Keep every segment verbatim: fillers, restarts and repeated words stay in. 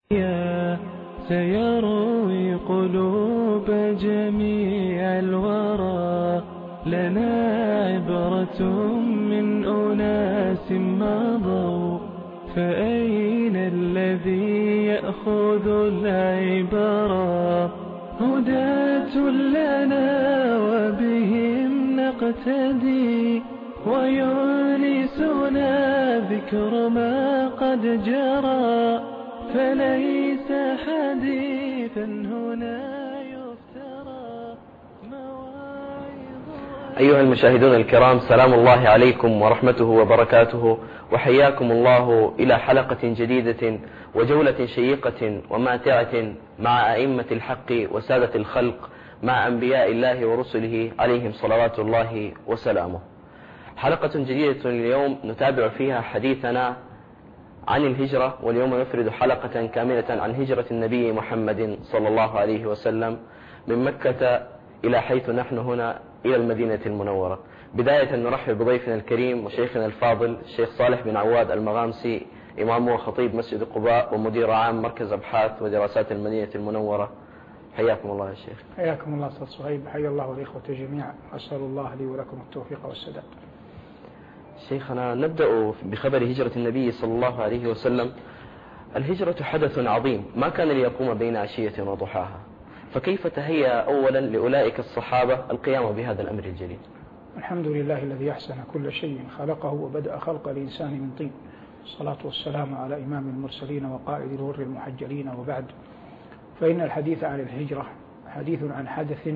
سيروي قلوب جميع الورى، لنا عبرة من أناس مضوا، فأين الذي يأخذ العبرة؟ هداة لنا وبهم نقتدي، ويونسنا ذكر ما قد جرى، فليس حديثا هنا يفترى. أيها المشاهدون الكرام، سلام الله عليكم ورحمته وبركاته، وحياكم الله إلى حلقة جديدة وجولة شيقة وماتعة مع أئمة الحق وسادة الخلق، مع أنبياء الله ورسله عليهم صلوات الله وسلامه. حلقة جديدة اليوم نتابع فيها حديثنا عن الهجرة، واليوم نفرد حلقة كاملة عن هجرة النبي محمد صلى الله عليه وسلم من مكة إلى حيث نحن هنا إلى المدينة المنورة. بداية نرحب بضيفنا الكريم وشيخنا الفاضل الشيخ صالح بن عواد المغامسي، إمام وخطيب مسجد قباء ومدير عام مركز أبحاث ودراسات المدينة المنورة. حياكم الله يا شيخ. حياكم الله أستاذ صهيب، حيا الله الإخوة جميعا، أسأل الله لي ولكم التوفيق والسداد. شيخنا، نبدأ بخبر هجرة النبي صلى الله عليه وسلم. الهجرة حدث عظيم ما كان ليقوم بين عشية وضحاها، فكيف تهيأ أولا لأولئك الصحابة القيام بهذا الأمر الجليل؟ الحمد لله الذي أحسن كل شيء خلقه وبدأ خلق الإنسان من طين، الصلاة والسلام على إمام المرسلين وقائد الغر المحجلين، وبعد، فإن الحديث عن الهجرة حديث عن حدث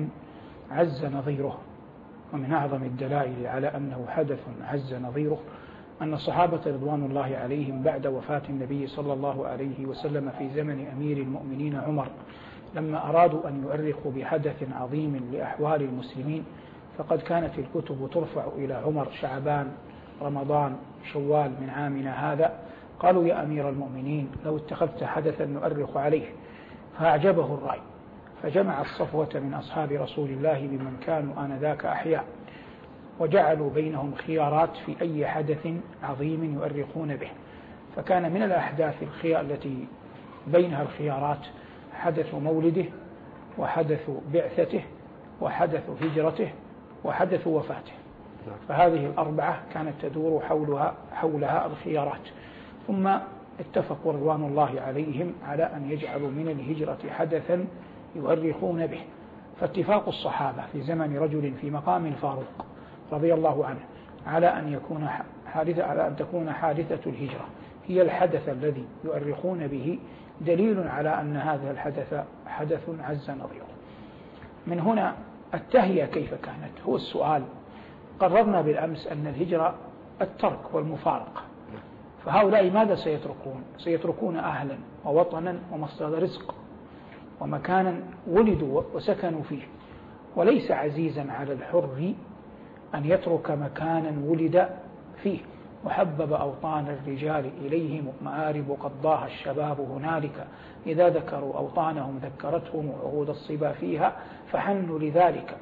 عز نظيره، ومن أعظم الدلائل على أنه حدث عز نظيره أن الصحابة رضوان الله عليهم بعد وفاة النبي صلى الله عليه وسلم في زمن أمير المؤمنين عمر، لما أرادوا أن يؤرخوا بحدث عظيم لأحوال المسلمين، فقد كانت الكتب ترفع إلى عمر شعبان رمضان شوال من عامنا هذا، قالوا يا أمير المؤمنين لو اتخذت حدثا نؤرخ عليه، فأعجبه الرأي، فجمع الصفوة من أصحاب رسول الله بمن كانوا آنذاك أحياء، وجعلوا بينهم خيارات في أي حدث عظيم يؤرخون به. فكان من الأحداث الخيار التي بينها الخيارات حدث مولده، وحدث بعثته، وحدث هجرته، وحدث وفاته. فهذه الأربعة كانت تدور حولها, حولها الخيارات. ثم اتفقوا رضوان الله عليهم على أن يجعلوا من الهجرة حدثا يؤرخون به. فاتفاق الصحابة في زمن رجل في مقام الفاروق رضي الله عنه على أن يكون حادثة على أن تكون حادثة الهجرة هي الحدث الذي يؤرخون به دليل على أن هذا الحدث حدث عز نظيره. من هنا التهيئة كيف كانت هو السؤال. قررنا بالأمس أن الهجرة الترك والمفارقة، فهؤلاء ماذا سيتركون؟ سيتركون أهلا ووطنا ومصدر رزق ومكانا ولدوا وسكنوا فيه، وليس عزيزا على الحر أن يترك مكانا ولد فيه، وحبب أوطان الرجال إليهم مآرب قضاها الشباب هنالك، إذا ذكروا أوطانهم ذكرتهم عهود الصبا فيها فحنوا لذلك.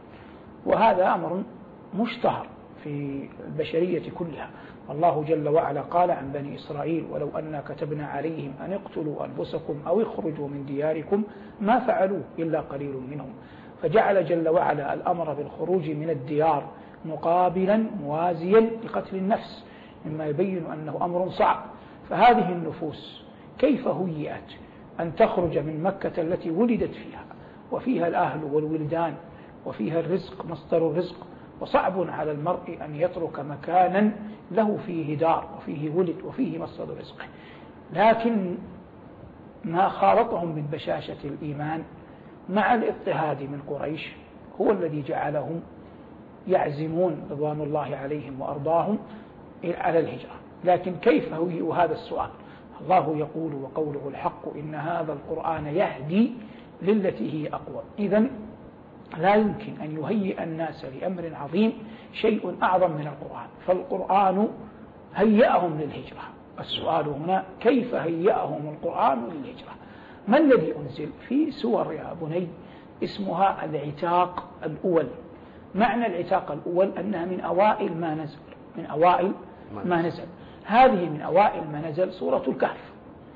وهذا أمر مشتهر في البشرية كلها. الله جل وعلا قال عن بني إسرائيل ولو أنا كتبنا عليهم أن اقتلوا أنفسكم أو اخرجوا من دياركم ما فعلوه إلا قليل منهم. فجعل جل وعلا الأمر بالخروج من الديار مقابلا موازيا لقتل النفس، مما يبين أنه أمر صعب. فهذه النفوس كيف هيئت أن تخرج من مكة التي ولدت فيها وفيها الأهل والولدان وفيها الرزق مصدر الرزق، وصعب على المرء أن يترك مكانا له فيه دار وفيه ولد وفيه مصدر رزقه. لكن ما خالطهم من بشاشة الإيمان مع الاضطهاد من قريش هو الذي جعلهم يعزمون رضوان الله عليهم وأرضاهم على الهجرة. لكن كيف هو هذا السؤال؟ الله يقول وقوله الحق إن هذا القرآن يهدي للتي هي أقوى. إذن لا يمكن أن يهيئ الناس لأمر عظيم شيء أعظم من القرآن، فالقرآن هيئهم للهجرة. السؤال هنا كيف هيئهم القرآن للهجرة؟ ما الذي أنزل؟ في سور يا بني اسمها العتاق الأول. معنى العتاق الأول أنها من أوائل ما نزل، من أوائل ما نزل. هذه من أوائل ما نزل سورة الكهف،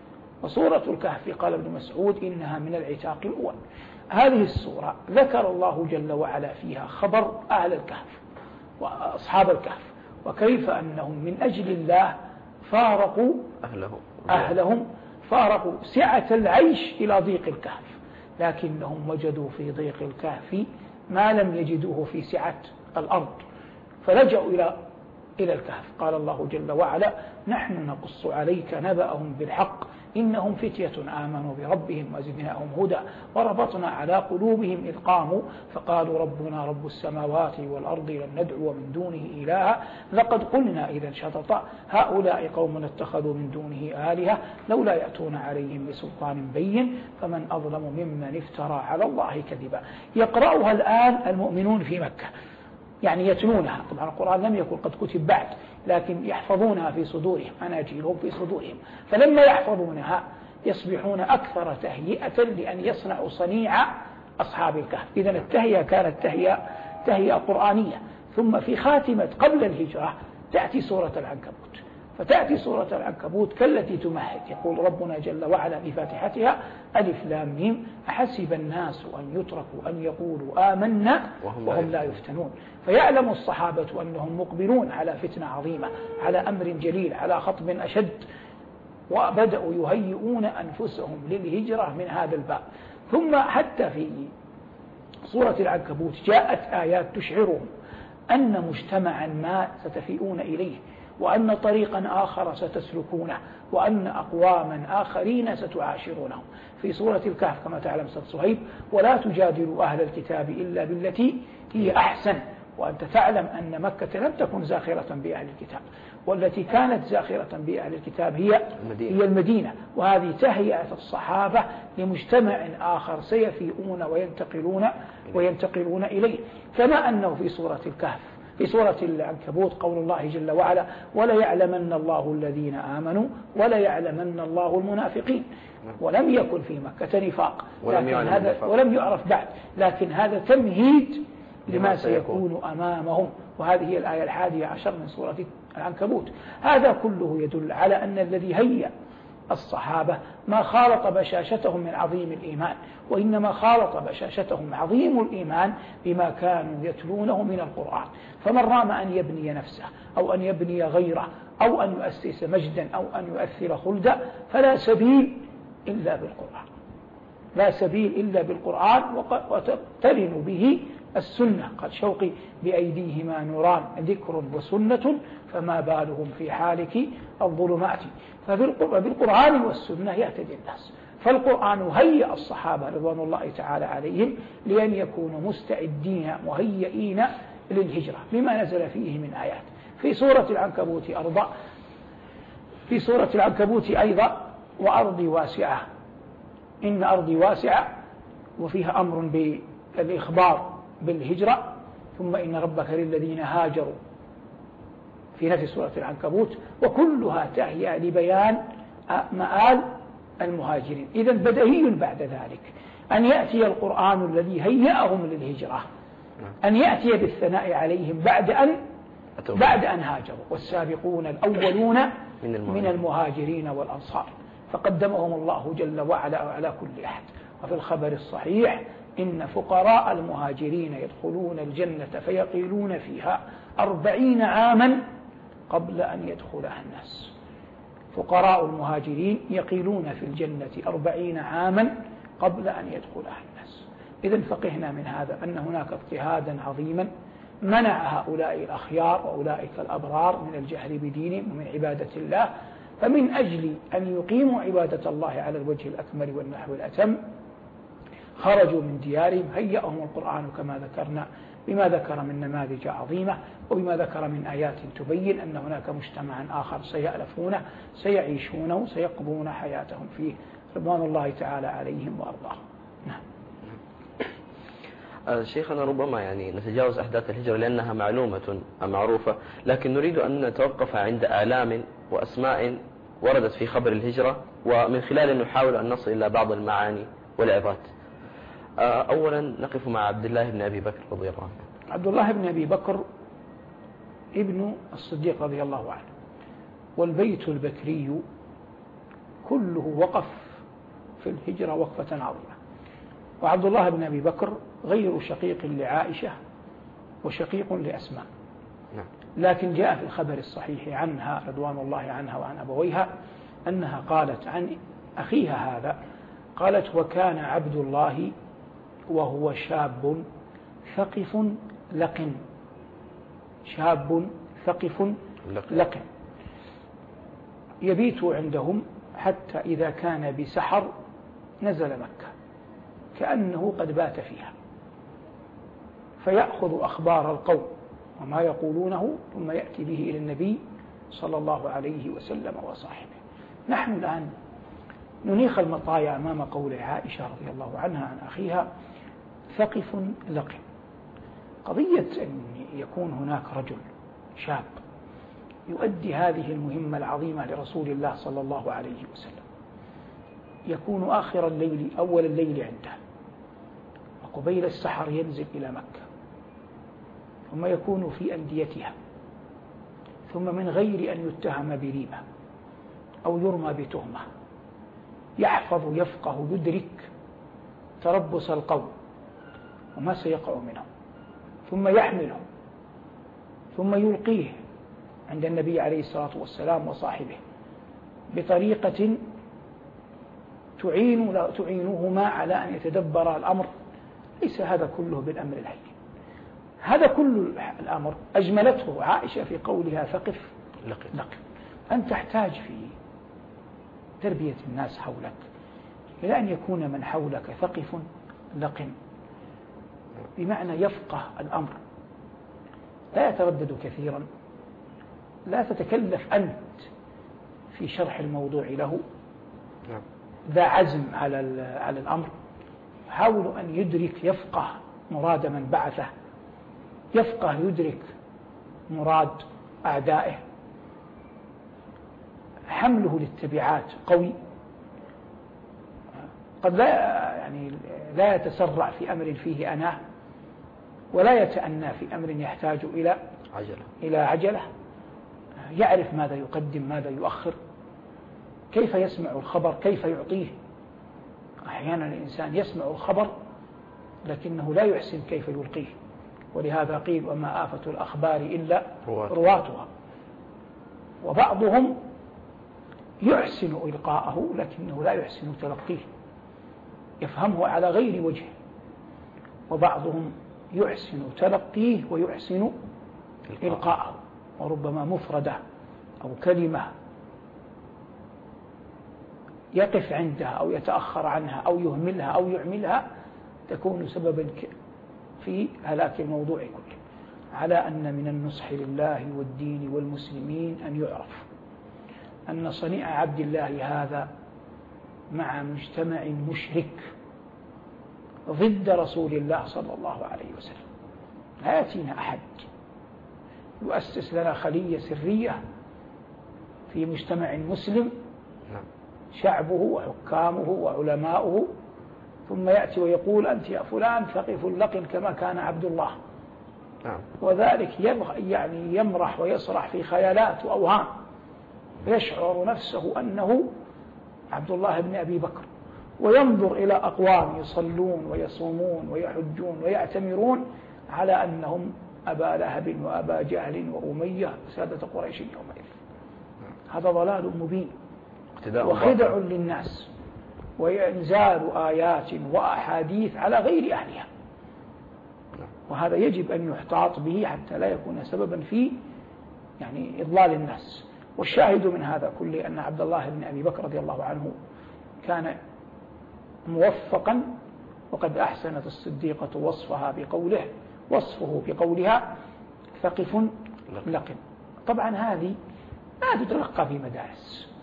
وسورة الكهف قال ابن مسعود إنها من العتاق الأول. هذه السورة ذكر الله جل وعلا فيها خبر أهل الكهف وأصحاب الكهف، وكيف أنهم من أجل الله فارقوا أهلهم, أهلهم فارقوا سعة العيش إلى ضيق الكهف، لكنهم وجدوا في ضيق الكهف ما لم يجدوه في سعة الأرض، فلجأوا إلى إلى الكهف. قال الله جل وعلا نحن نقص عليك نبأهم بالحق إنهم فتية آمنوا بربهم وزدناهم هدى وربطنا على قلوبهم إذ قاموا فقالوا ربنا رب السماوات والأرض لن ندعو من دونه إلها لقد قلنا إذا شططا هؤلاء قوم اتخذوا من دونه آلهة لولا يأتون عليهم بسلطان بين فمن أظلم ممن افترى على الله كذبا. يقرأها الآن المؤمنون في مكة، يعني يتلونها، طبعا القرآن لم يكن قد كتب بعد، لكن يحفظونها في صدورهم، أناجيلهم في صدورهم، فلما يحفظونها يصبحون أكثر تهيئة لأن يصنعوا صنيع أصحاب الكهف. إذن التهيئة كانت تهيئة, تهيئة قرآنية. ثم في خاتمة قبل الهجرة تأتي سورة العنكبوت، فتأتي سورة العنكبوت كالتي تمهد، يقول ربنا جل وعلا في فاتحتها ألف لام ميم أحسب الناس أن يتركوا أن يقولوا آمنا وهم لا يفتنون. فيعلم الصحابة أنهم مقبلون على فتنة عظيمة، على أمر جليل، على خطب أشد، وبدأوا يهيئون أنفسهم للهجرة من هذا الباب. ثم حتى في سورة العنكبوت جاءت آيات تشعرهم أن مجتمعا ما ستفيئون إليه، وأن طريقا آخر ستسلكونه، وأن أقواما آخرين ستعاشرونهم. في سورة الكهف كما تعلم سيد صهيب ولا تجادلوا أهل الكتاب إلا بالتي هي أحسن، وأنت تعلم أن مكة لم تكن زاخرة بأهل الكتاب، والتي كانت زاخرة بأهل الكتاب هي المدينة, هي المدينة. وهذه تهيئة الصحابة لمجتمع آخر سيفيئون وينتقلون, وينتقلون إليه. كما أنه في سورة الكهف في سورة العنكبوت قول الله جل وعلا ولا يعلمن الله الذين آمنوا ولا يعلمن الله المنافقين. ولم يكن في مكة نفاق ولم, هذا ولم يعرف بعد، لكن هذا تمهيد لما سيكون أمامهم. وهذه هي الآية الحادية عشر من سورة العنكبوت. هذا كله يدل على أن الذي هيأ الصحابة ما خالط بشاشتهم من عظيم الإيمان، وإنما خالط بشاشتهم عظيم الإيمان بما كانوا يتلونه من القرآن. فمن رام أن يبني نفسه أو أن يبني غيره أو أن يؤسس مجدا أو أن يؤثر خلدا فلا سبيل إلا بالقرآن، لا سبيل إلا بالقرآن، وتقترن به السنة. قال شوقي بأيديهما نوران ذكر وسنة فما بالهم في حالك الظلمات. فبالقرآن والسنة يهتدي الناس. فالقرآن هيأ الصحابة رضوان الله تعالى عليهم لأن يكونوا مستعدين مهيئين للهجرة بما نزل فيه من آيات. في سورة العنكبوت أرضا في سورة العنكبوت أيضا وأرضي واسعة إن أرضي واسعة، وفيها أمر بالإخبار بالهجرة. ثم إن ربك للذين هاجروا في نفس سورة العنكبوت، وكلها تهيأ لبيان مآل المهاجرين. إذن بديهي بعد ذلك أن يأتي القرآن الذي هيأهم للهجرة أن يأتي بالثناء عليهم بعد أن بعد أن هاجروا. والسابقون الأولون من المهاجرين والأنصار فقدمهم الله جل وعلا على كل أحد. وفي الخبر الصحيح إن فقراء المهاجرين يدخلون الجنة فيقيلون فيها أربعين عاما قبل أن يدخلها الناس. فقراء المهاجرين يقيلون في الجنة أربعين عاما قبل أن يدخلها الناس. إذن فقهنا من هذا أن هناك اضطهادا عظيما منع هؤلاء الأخيار وأولئك الأبرار من الجهل بدينهم ومن عبادة الله، فمن أجل أن يقيموا عبادة الله على الوجه الأكمل والنحو الأتم خرجوا من ديارهم. هيأهم القرآن كما ذكرنا بما ذكر من نماذج عظيمة وبما ذكر من آيات تبين أن هناك مجتمعا آخر سيألفونه سيعيشونه سيقضون حياتهم فيه رضوان الله تعالى عليهم وأرضاهم. نعم. شيخنا ربما يعني نتجاوز أحداث الهجرة لأنها معلومة معروفة، لكن نريد أن نتوقف عند آلام وأسماء وردت في خبر الهجرة، ومن خلال نحاول أن نصل إلى بعض المعاني والعظات. أولا نقف مع عبد الله بن أبي بكر رضي الله عنه. عبد الله بن أبي بكر ابن الصديق رضي الله عنه، والبيت البكري كله وقف في الهجرة وقفة عظيمة. وعبد الله بن أبي بكر غير شقيق لعائشة وشقيق لأسماء، لكن جاء في الخبر الصحيح عنها رضوان الله عنها وعن أبويها أنها قالت عن أخيها هذا، قالت: وكان عبد الله وهو شاب ثقف لقن. شاب ثقف لقن يبيت عندهم حتى إذا كان بسحر نزل مكة كأنه قد بات فيها، فيأخذ أخبار القوم وما يقولونه ثم يأتي به إلى النبي صلى الله عليه وسلم وصاحبه. نحن الآن ننيخ المطايا أمام قول عائشة رضي الله عنها عن أخيها ثقف لقن. قضية أن يكون هناك رجل شاب يؤدي هذه المهمة العظيمة لرسول الله صلى الله عليه وسلم، يكون آخر الليل أول الليل عنده، وقبيل السحر ينزل إلى مكة، ثم يكون في أنديتها، ثم من غير أن يتهم بريبة أو يرمى بتهمة، يحفظ يفقه يدرك تربص القوم وما سيقع منهم، ثم يحمله ثم يلقيه عند النبي عليه الصلاة والسلام وصاحبه بطريقة تعين تعينهما على أن يتدبر الأمر. ليس هذا كله بالأمر الهين، هذا كل الأمر أجملته عائشة في قولها ثقف لقن. أن تحتاج في تربية الناس حولك إلى أن يكون من حولك ثقف لقن، بمعنى يفقه الأمر، لا يتردد كثيرا، لا تتكلف أنت في شرح الموضوع له، ذا عزم على على الأمر، حاول أن يدرك يفقه مراد من بعثه، يفقه يدرك مراد أعدائه، حمله للتبعات قوي، قد لا يعني لا يتسرع في أمر فيه أناه، ولا يتأنى في أمر يحتاج إلى عجلة إلى عجلة، يعرف ماذا يقدم ماذا يؤخر، كيف يسمع الخبر كيف يعطيه. أحيانا الإنسان يسمع الخبر لكنه لا يحسن كيف يلقيه، ولهذا قيل: وما آفة الأخبار إلا رواتها. وبعضهم يحسن إلقاءه لكنه لا يحسن تلقيه، يفهمه على غير وجه، وبعضهم يحسن تلقيه ويحسن إلقاءه، وربما مفردة أو كلمة يقف عندها أو يتأخر عنها أو يهملها أو يعملها تكون سببا في هلاك الموضوع كله. على أن من النصح لله والدين والمسلمين أن يعرف أن صنيع عبد الله هذا مع مجتمع مشرك ضد رسول الله صلى الله عليه وسلم. لا يأتينا أحد يؤسس لنا خلية سرية في مجتمع مسلم شعبه وحكامه وعلماؤه، ثم يأتي ويقول: أنت يا فلان ثقف لقن كما كان عبد الله، وذلك يعني يمرح ويسرح في خيالات وأوهام، ويشعر نفسه أنه عبد الله بن أبي بكر، وينظر إلى أقوام يصلون ويصومون ويحجون ويعتمرون على أنهم أبا لهب وأبا جهل وأمية سادة قريش يومئذ. هذا ضلال مبين وخدع للناس وإنزال آيات وأحاديث على غير أهلها، وهذا يجب أن يحتاط به حتى لا يكون سببا في يعني إضلال الناس. والشاهد من هذا كله أن عبد الله بن أبي بكر رضي الله عنه كان موفقا، وقد أحسنت الصديقة وصفها بقوله وصفه بقولها ثقف لقن. طبعا هذه لا تتلقى في مدارس،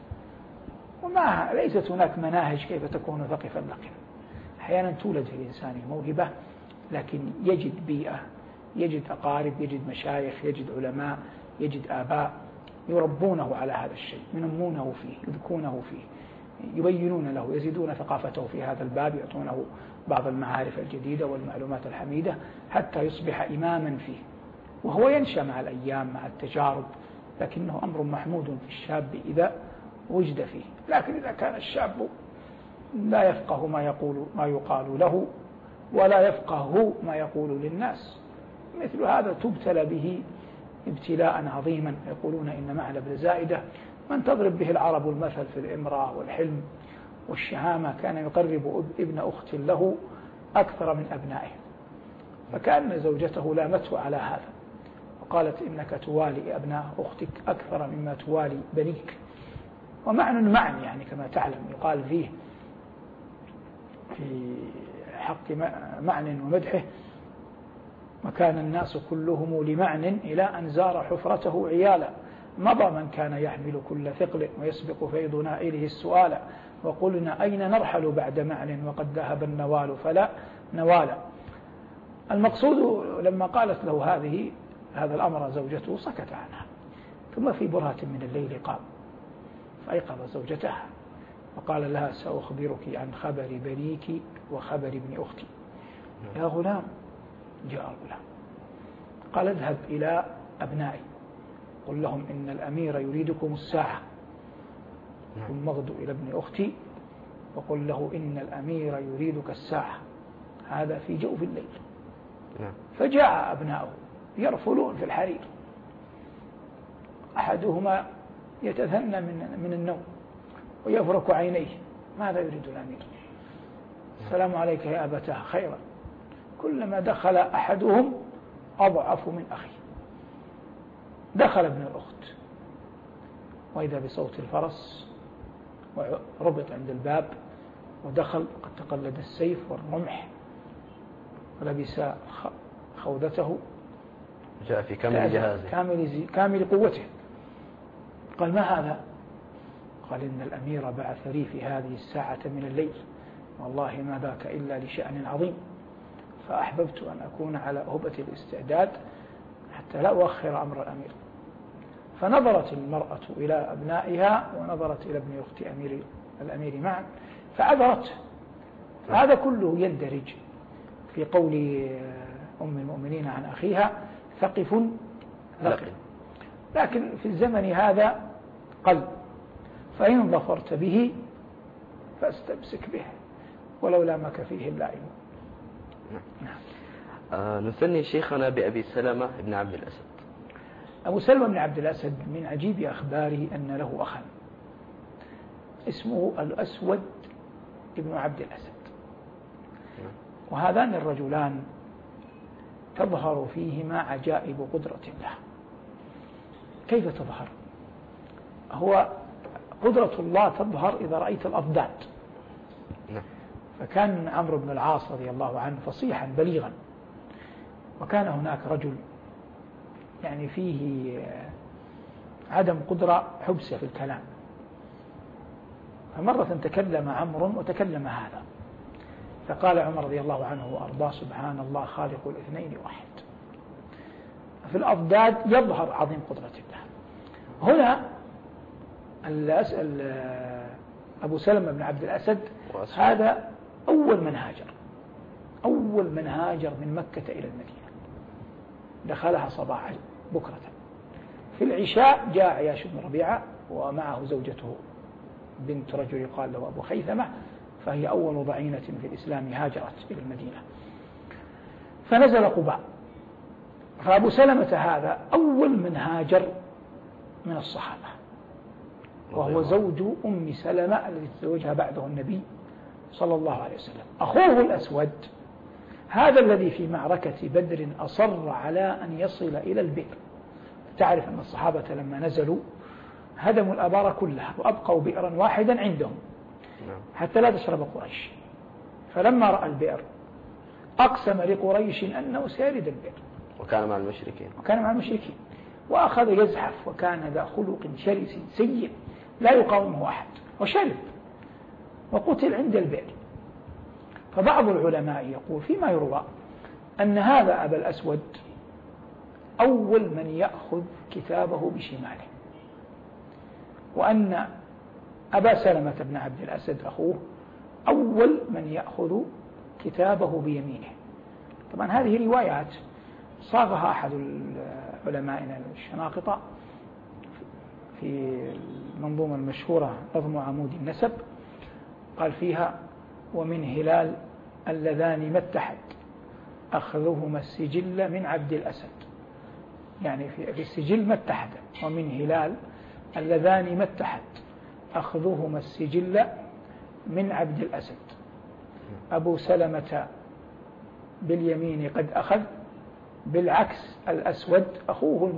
وما ليست هناك مناهج كيف تكون ثقفا لقن. أحيانا تولد في الإنسان موهبة، لكن يجد بيئة، يجد أقارب، يجد مشايخ، يجد علماء، يجد آباء يربونه على هذا الشيء، ينمونه فيه، يذكونه فيه، يبينون له، يزيدون ثقافته في هذا الباب، يعطونه بعض المعارف الجديدة والمعلومات الحميدة حتى يصبح إماما فيه. وهو ينشأ مع الأيام مع التجارب، لكنه أمر محمود في الشاب إذا وجد فيه. لكن إذا كان الشاب لا يفقه ما يقول ما يقال له ولا يفقه ما يقول للناس. مثل هذا تبتلى به ابتلاء عظيما. يقولون إن معل بن زائدة من تضرب به العرب المثل في الإمراء والحلم والشهامة كان يقرب ابن أخت له أكثر من أبنائه، فكأن زوجته لامته على هذا وقالت إنك توالي أبناء أختك أكثر مما توالي بنيك. ومعنى معنى يعني كما تعلم يقال فيه في حق معنى ومدحه وكان الناس كلهم لمعنى إلى أن زار حفرته عيالا مضى من كان يحمل كل ثقل ويسبق فيض نائله السؤال وقلنا أين نرحل بعد معنى وقد ذهب النوال فلا نوال. المقصود لما قالت له هذه هذا الأمر زوجته سكت عنها، ثم في برهة من الليل قام فأيقظ زوجتها وقال لها سأخبرك عن خبر بنيك وخبر ابن أختي. يا غلام. جاء الغلام قال اذهب إلى أبنائي قل لهم إن الأمير يريدكم الساعة، ثم اغدوا إلى ابن أختي وقل له إن الأمير يريدك الساعة، هذا في جوف الليل. فجاء أبناؤه يرفلون في الحرير، أحدهما يتثنى من من النوم ويفرك عينيه، ماذا يريد الأمير؟ السلام عليك يا أبتاه، خيرا. كلما دخل أحدهم أضعف من أخيه. دخل ابن الأخت وإذا بصوت الفرس وربط عند الباب ودخل قد تقلد السيف والرمح ولبس خوذته، جاء في كامل جهازه كامل, كامل قوته. قال ما هذا؟ قال إن الأمير بعث لي في هذه الساعة من الليل والله ما ذاك إلا لشأن عظيم، فأحببت أن أكون على هبة الاستعداد حتى لا أؤخر أمر الأمير. فنظرت المرأة إلى أبنائها ونظرت إلى ابن أخت أمير الأمير معا فعذرته. هذا كله يندرج في قول أم المؤمنين عن أخيها ثقف لقن، لكن في الزمن هذا قل، فإن ظفرت به فاستمسك به ولو لامك فيه اللائم. نعم. آه نثني شيخنا بأبي سلمة بن عبد الأسد. أبو سلمة بن عبد الأسد من عجيب أخباره أن له أخا اسمه الأسود بن عبد الأسد، وهذان الرجلان تظهر فيهما عجائب قدرة الله. كيف تظهر؟ هو قدرة الله تظهر إذا رأيت الأضداد. فكان عمرو بن العاص رضي الله عنه فصيحا بليغا، وكان هناك رجل يعني فيه عدم قدرة حبسة في الكلام، فمرة تكلم عمرو وتكلم هذا، فقال عمر رضي الله عنه وأرضاه سبحان الله خالق الاثنين واحد. في الأضداد يظهر عظيم قدرة الله. هنا الأسأل أبو سلمة بن عبد الأسد هذا أول من هاجر، أول من هاجر من مكة إلى المدينة، دخلها صباحا بكرة. في العشاء جاء عياش بن ربيعة ومعه زوجته بنت رجل يقال له أبو خيثمة، فهي أول ضعينة في الإسلام هاجرت إلى المدينة، فنزل قباء. فأبو سلمة هذا أول من هاجر من الصحابة، وهو زوج أم سلمة التي تزوجها بعده النبي صلى الله عليه وسلم. أخوه الأسود هذا الذي في معركة بدر أصر على أن يصل إلى البئر. تعرف أن الصحابة لما نزلوا هدموا الآبار كلها وأبقوا بئرا واحدا عندهم حتى لا تشرب قريش، فلما رأى البئر أقسم لقريش أنه سيرد البئر، وكان مع المشركين وكان مع المشركين وأخذ يزحف، وكان ذا خلق شرس سيء لا يقاومه أحد، وشرب وقتل عند البئر. فبعض العلماء يقول فيما يروى أن هذا أبا الأسود أول من يأخذ كتابه بشماله، وأن أبا سلمة بن عبد الأسد أخوه أول من يأخذ كتابه بيمينه. طبعا هذه روايات صاغها أحد علمائنا الشناقطة في المنظومة المشهورة نظم عمود النسب، قال فيها ومن هلال اللذان ما اتحد أخذهما السجل من عبد الأسد، يعني في السجل ما اتحد، ومن هلال اللذان ما اتحد أخذهما السجل من عبد الأسد. أبو سلمة باليمين قد أخذ، بالعكس الأسود أخوه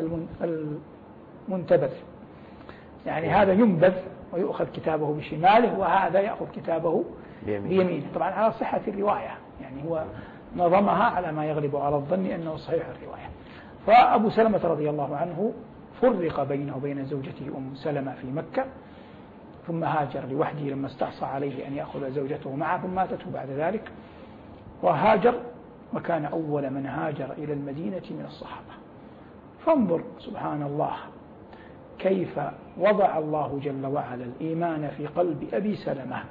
المنتبذ، يعني هذا ينبذ ويؤخذ كتابه بشماله، وهذا يأخذ كتابه بيمينه، طبعا على صحة الرواية، يعني هو نظمها على ما يغلب على الظن أنه صحيح الرواية. فأبو سلمة رضي الله عنه فرق بينه وبين زوجته أم سلمة في مكة، ثم هاجر لوحده لما استعصى عليه أن يأخذ زوجته معه، ثم ماتته بعد ذلك وهاجر، وكان أول من هاجر إلى المدينة من الصحابة. فانظر سبحان الله كيف وضع الله جل وعلا الإيمان في قلب أبي سلمة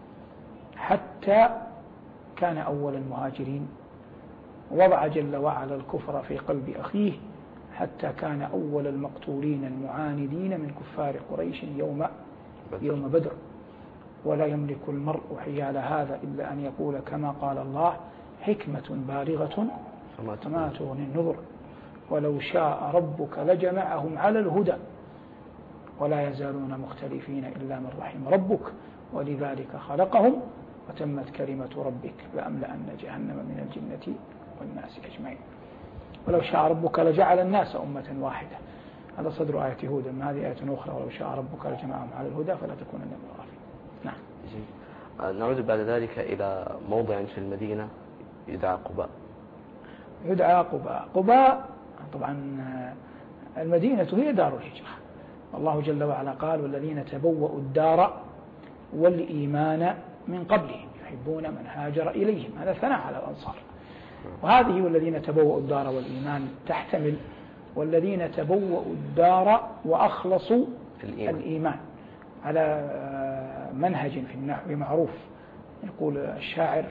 حتى كان أول المهاجرين، وضع جل وعلا الكفر في قلب أخيه حتى كان أول المقتولين المعاندين من كفار قريش يوم يوم بدر. ولا يملك المرء حيال هذا إلا أن يقول كما قال الله حكمة بالغة فما تغني النذر ولو شاء ربك لجمعهم على الهدى ولا يزالون مختلفين إلا من رحم ربك ولذلك خلقهم وتمت كلمة ربك لأملأن جهنم من الجنة والناس أجمعين. ولو شاء ربك لجعل الناس أمة واحدة، هذا صدر آية هود. أما هذه آية أخرى ولو شاء ربك لجمعهم على الهدى فلا تكونن من الغافلين. نعم. نعود بعد ذلك إلى موضع في المدينة يدعى قباء. يدعى قباء. قباء طبعا المدينة هي دار الهجرة، والله جل وعلا قال والذين تبوأوا الدار والإيمان من قبلهم يحبون من هاجر إليهم، هذا ثناء على الأنصار. وهذه والذين تبوأوا الدار والإيمان تحتمل والذين تبوأوا الدار وأخلصوا الإيمان, الإيمان على منهج في النحو معروف، يقول الشاعر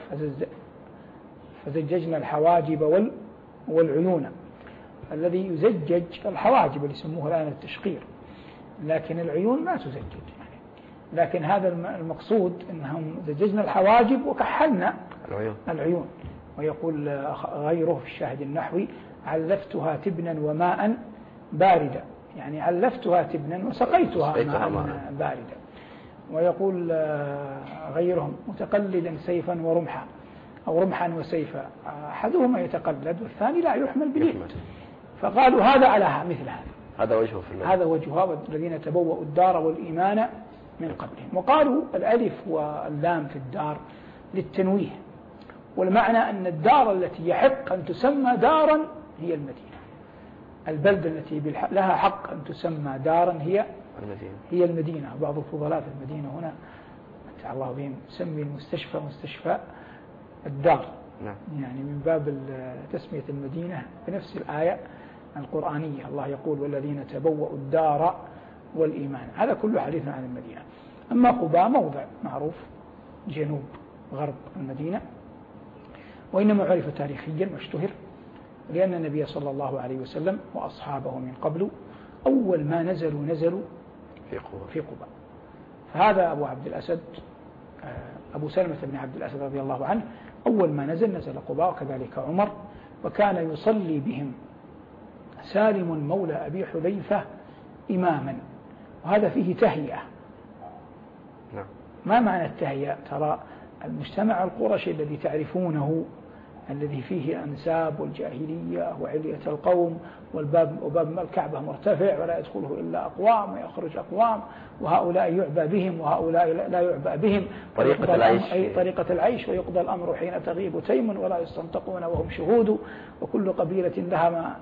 فزججنا الحواجب والعيون. الذي يزجج الحواجب اللي يسموه الآن التشقير، لكن العيون ما تزجج يعني. لكن هذا المقصود أنهم زججنا الحواجب وكحلنا العيون, العيون. ويقول غيره في الشاهد النحوي علفتها تبنا وماء باردا، يعني علفتها تبنا وسقيتها ماء باردا. ويقول غيرهم متقلدا سيفا ورمحا أو رمحا وسيفا، أحدهما يتقلد والثاني لا يحمل باليد، فقالوا هذا على مثل هذا. هذا وجهه في اللغة. هذا وجهه الذين تبوأوا الدار والإيمان من قبلهم. وقالوا الألف واللام في الدار للتنويه، والمعنى أن الدار التي يحق أن تسمى دارا هي المدينة. البلدة التي لها حق أن تسمى دارا هي المدينة. هي المدينة. بعض الفضلاء في المدينة هنا متع الله بهم سمي المستشفى مستشفى الدار، نعم. يعني من باب تسمية المدينة بنفس الآية القرآنية، الله يقول والذين تبوأوا الدار والإيمان. هذا كله حديث عن المدينة. أما قباء موضع معروف جنوب غرب المدينة، وإنما عرف تاريخيا واشتهر لأن النبي صلى الله عليه وسلم وأصحابه من قبل أول ما نزلوا نزلوا في قباء. في قباء. فهذا أبو عبد الأسد أبو سلمة بن عبد الأسد رضي الله عنه أول ما نزل نزل قباء، وكذلك عمر. وكان يصلي بهم سالم مولى أبي حذيفة إماما، وهذا فيه تهيئة. نعم. ما معنى التهيئة؟ ترى المجتمع القرشي الذي تعرفونه الذي فيه أنساب والجاهلية وعلية القوم، والباب وباب الكعبة مرتفع ولا يدخله إلا أقوام ويخرج أقوام، وهؤلاء يعبى بهم وهؤلاء لا يعبى بهم، طريقة العيش. أي طريقة العيش. ويقضى الأمر حين تغيب تيم ولا يستنطقون وهم شهود، وكل قبيلة لها ما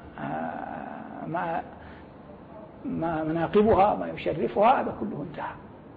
ما ما مناقبها ما يشرفها. هذا كله انتهى،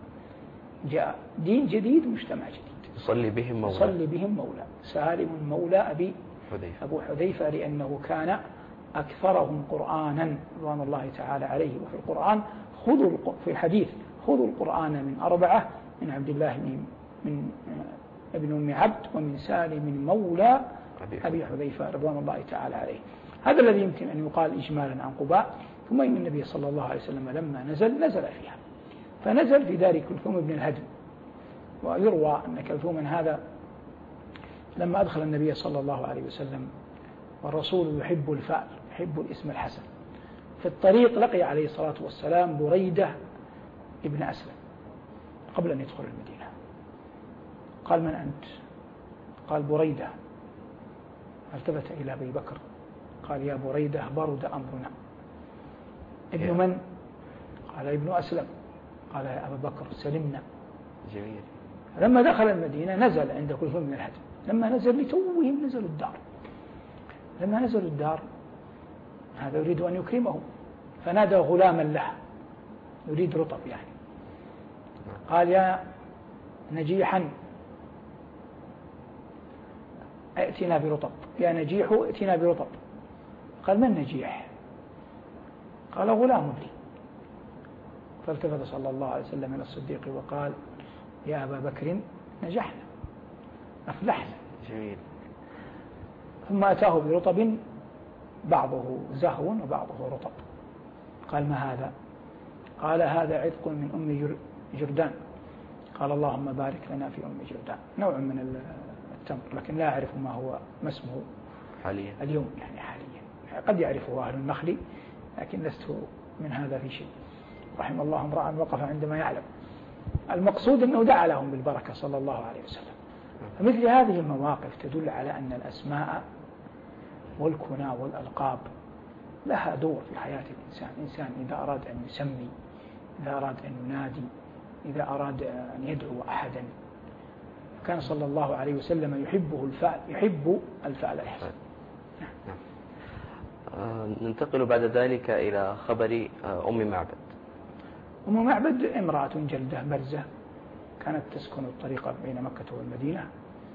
جاء دين جديد مجتمع جديد. يصلي بهم مولى يصلي بهم مولى سالم مولى أبي حذيفة. أبو حذيفة لأنه كان أكثرهم قرآنا رضوان الله تعالى عليه. وفي القرآن خذوا في الحديث خذوا القرآن من أربعة: من عبد الله من, من ابن أم عبد، ومن سالم مولى أبي حذيفة رضوان الله تعالى عليه. هذا الذي يمكن أن يقال إجمالا عن قباء. ثم إن النبي صلى الله عليه وسلم لما نزل نزل فيها، فنزل في دار كلثوم بن الهدم ويروى أن كلثوما هذا لما أدخل النبي صلى الله عليه وسلم والرسول يحب الفأل يحب الاسم الحسن، في الطريق لقي عليه الصلاة والسلام بريدة ابن أسلم قبل أن يدخل المدينة. قال: من أنت؟ قال: بريدة. التفت إلى أبي بكر قال: يا بريدة برد أمرنا. ابن من؟ قال: ابن أسلم. قال: يا أبا بكر سلمنا. جميل. لما دخل المدينة نزل عند كلثوم من الهدم، لما نزل لتوهم نزلوا الدار، لما نزلوا الدار هذا يريد أن يكرمه فنادى غلاما له يريد رطب يعني، قال: يا نجيحا ائتنا برطب، يا نجيح ائتنا برطب. قال: من نجيح؟ قال: غلام لي. فالتفت صلى الله عليه وسلم إلى الصديق وقال: يا أبا بكر نجحنا أفلحنا. جميل. ثم أتاه برطب بعضه زهو وبعضه رطب. قال: ما هذا؟ قال: هذا عتق من أم جردان. قال: اللهم بارك لنا في أم جردان، نوع من التمر لكن لا أعرف ما هو ما اسمه حاليا اليوم يعني حاليا، قد يعرفه أهل النخل لكن لست من هذا في شيء. رحم الله امرأ وقف عندما يعلم. المقصود أنه دعا لهم بالبركة صلى الله عليه وسلم. فمثل هذه المواقف تدل على أن الأسماء والكنى والألقاب لها دور في حياة الإنسان. الإنسان إذا أراد أن يسمي، إذا أراد أن ينادي، إذا أراد أن يدعو أحدا، كان صلى الله عليه وسلم يحبه الفعل يحب الفعل الحسن. نعم. آه ننتقل بعد ذلك إلى خبر آه أم معبد. أم معبد امرأة جلدة برزة كانت تسكن الطريق بين مكة والمدينة،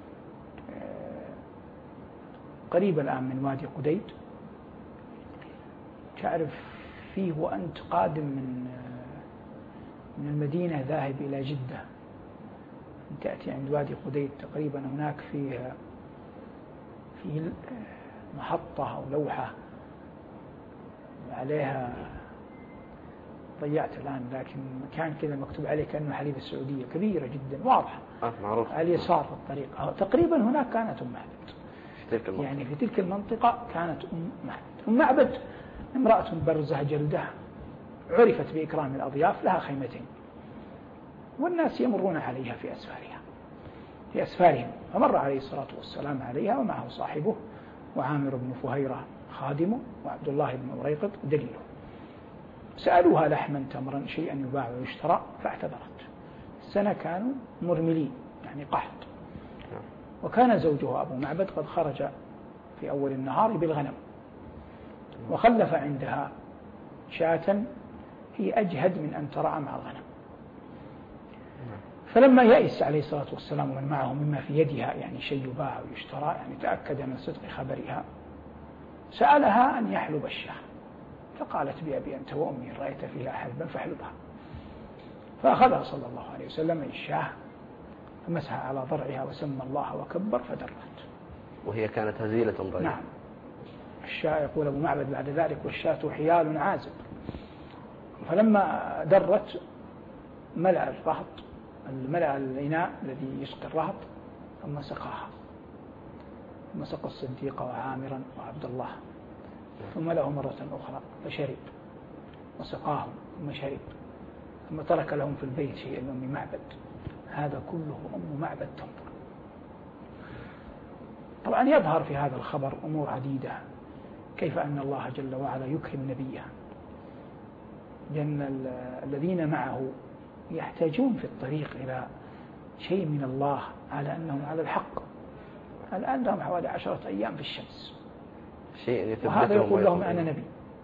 قريبة الآن من وادي قديد. تعرف فيه وأنت قادم من من المدينة ذاهب إلى جدة، تأتي عند وادي قديد تقريبا هناك فيه في محطة أو لوحة عليها ضيعت الآن، لكن مكان كذا مكتوب عليه كأنه حليب السعودية، كبيرة جدا واضحة آه معروف. على اليسار في الطريق. تقريبا هناك كانت أم معبد، في تلك يعني في تلك المنطقة كانت أم معبد. أم معبد امرأة برزة جلدة عرفت بإكرام الأضياف، لها خيمتين والناس يمرون عليها في أسفارها في أسفارهم. فمر عليه الصلاة والسلام عليها ومعه صاحبه وعامر بن فهيرة خادمه وعبد الله بن أريقط دليله. سألوها لحما تمرا شيئا يباع ويشترى فاعتذرت. السنة كانوا مرملين يعني قحط، وكان زوجها أبو معبد قد خرج في أول النهار بالغنم وخلف عندها شاة هي أجهد من أن ترعى مع الغنم. فلما يئس عليه الصلاة والسلام ومن معه مما في يدها يعني شيء يباع ويشترى، يعني تأكد من صدق خبرها، سألها أن يحلب الشاة، فقالت: بأبي أنت وأمي رأيت فيها حلبا فاحلبها. فأخذها صلى الله عليه وسلم الشاة فمسح على ضرعها وسمى الله وكبر فدرت، وهي كانت هزيلة ضريعة. نعم. الشاة يقول أبو معبد بعد ذلك: والشاة حيال عازب. فلما درت ملأ الرهط ملأ الإناء الذي يسقي الرهط ثم سقاها، ثم سقى الصديق وعامرا وعبد الله، ثم له مرة أخرى فشرب وسقاهم ثم شرب، ثم ترك لهم في البيت شيئا من أم معبد. هذا كله أم معبد تنظر. طبعا يظهر في هذا الخبر أمور عديدة، كيف أن الله جل وعلا يكرم نبيه، لأن الذين معه يحتاجون في الطريق إلى شيء من الله على أنهم على الحق. الآن لهم حوالي عشرة أيام في الشمس، وهذا يقول لهم أنا نبي،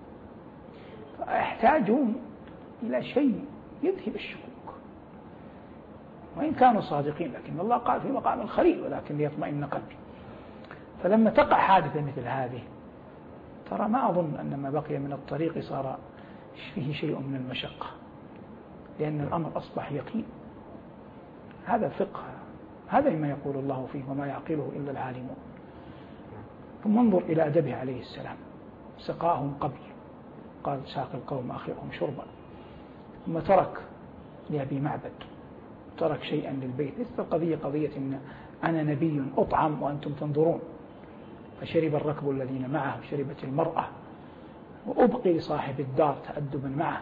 فيحتاجون إلى شيء يذهب الشكوك، وإن كانوا صادقين، لكن الله قال في مقام الخليل ولكن ليطمئن قلبي. فلما تقع حادثة مثل هذه ترى ما أظن أن ما بقي من الطريق صار فيه شيء من المشقة، لأن الأمر أصبح يقين. هذا فقه، هذا ما يقول الله فيه وما يعقله إلا العالمون. ثم انظر إلى أدبه عليه السلام، سقاهم قبل، قال: ساق القوم آخرهم شربا، ثم ترك لأبي معبد ترك شيئا للبيت. ليست القضية قضية إن أنا نبي أطعم وأنتم تنظرون. فشرب الركب الذين معه وشربت المرأة وأبقي لصاحب الدار تأدبا معه.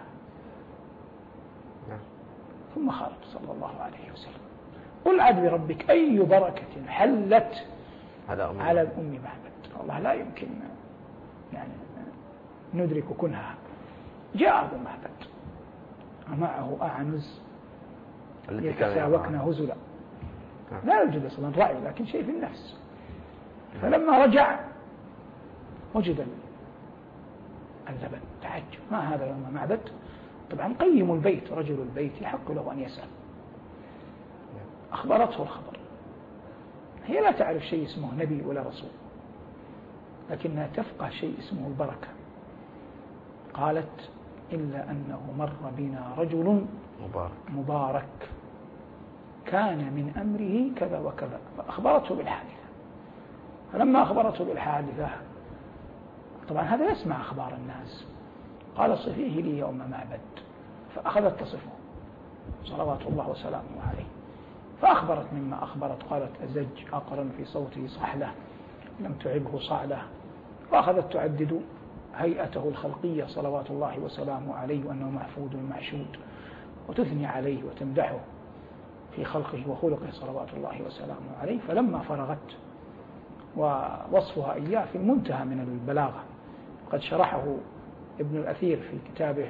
ثم خرج صلى الله عليه وسلم. قل عد بربك أي بركة حلت على الأم معبد. والله لا يمكن يعني ندرك كنها. جاء أبو معبد ومعه أعنز يتساوكن هزلا. لا يوجد أصلا رأي لكن شيء في النفس. فلما رجع وجد اللبن تعجب ما هذا يا أم معبد. طبعا قيم البيت رجل البيت يحق له أن يسأل. أخبرته الخبر. هي لا تعرف شيء اسمه نبي ولا رسول لكنها تفقه شيء اسمه البركة. قالت إلا أنه مر بنا رجل مبارك, مبارك كان من أمره كذا وكذا. فأخبرته بالحادثة. فلما أخبرته بالحادثة طبعا هذا يسمع أخبار الناس. قال صفيه لي يا أم معبد. فأخذت تصفه صلوات الله وسلامه عليه. فأخبرت مما أخبرت. قالت أزج أقرن في صوته صحلة لم تعبه صعلة. وأخذت تعدد هيئته الخلقية صلوات الله وسلامه عليه وأنه محفوظ معشود وتثني عليه وتمدحه في خلقه وخلقه صلوات الله وسلامه عليه. فلما فرغت ووصفها إياه في المنتهى من البلاغة. قد شرحه ابن الأثير في كتابه